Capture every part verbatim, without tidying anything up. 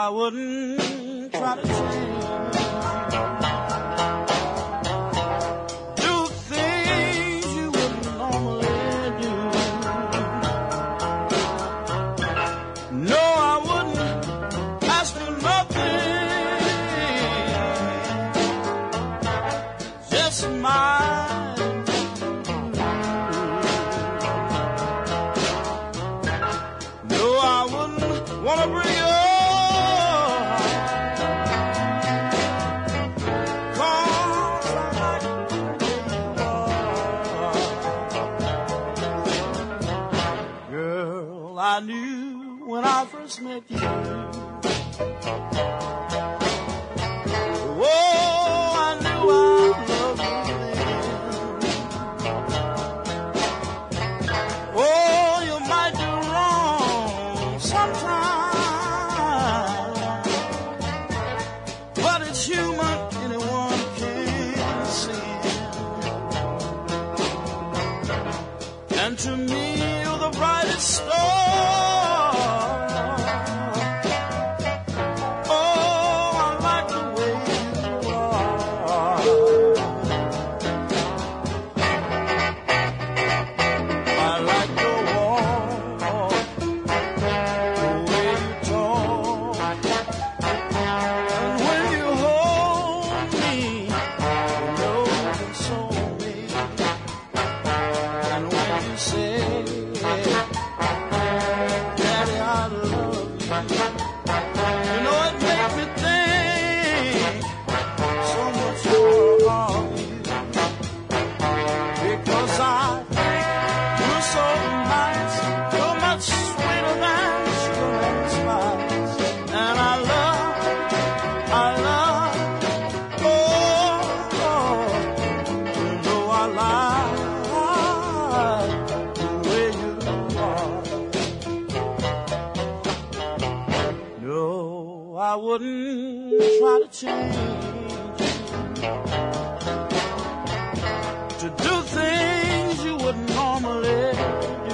wouldn't try to change. Do things you wouldn't normally do. No, I wouldn't ask for nothing. Just my wanna bring you up, 'cause I like the way you are. Girl, I knew when I first met you. Oh, I knew I loved you then. Oh, you might do wrong sometimes, but it's human, anyone can sin. And to me, you're the brightest star. Oh, I like the way you are. I like your walk, the way you talk, and when you hold me, you know you console me. And when you say, Daddy, I love you, you know it makes me think so much more of you, because I think you're so nice, you're much sweeter than sugar and spice. And I love, I love, oh, oh, you know I like the way you are. No, I wouldn't try to change you, to do things you wouldn't normally do.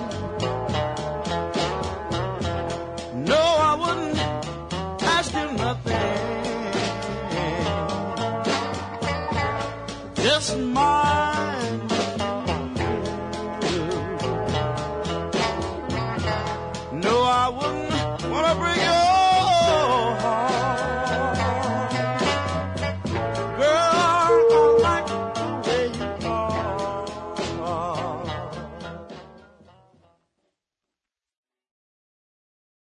No, I wouldn't ask you nothing. Just my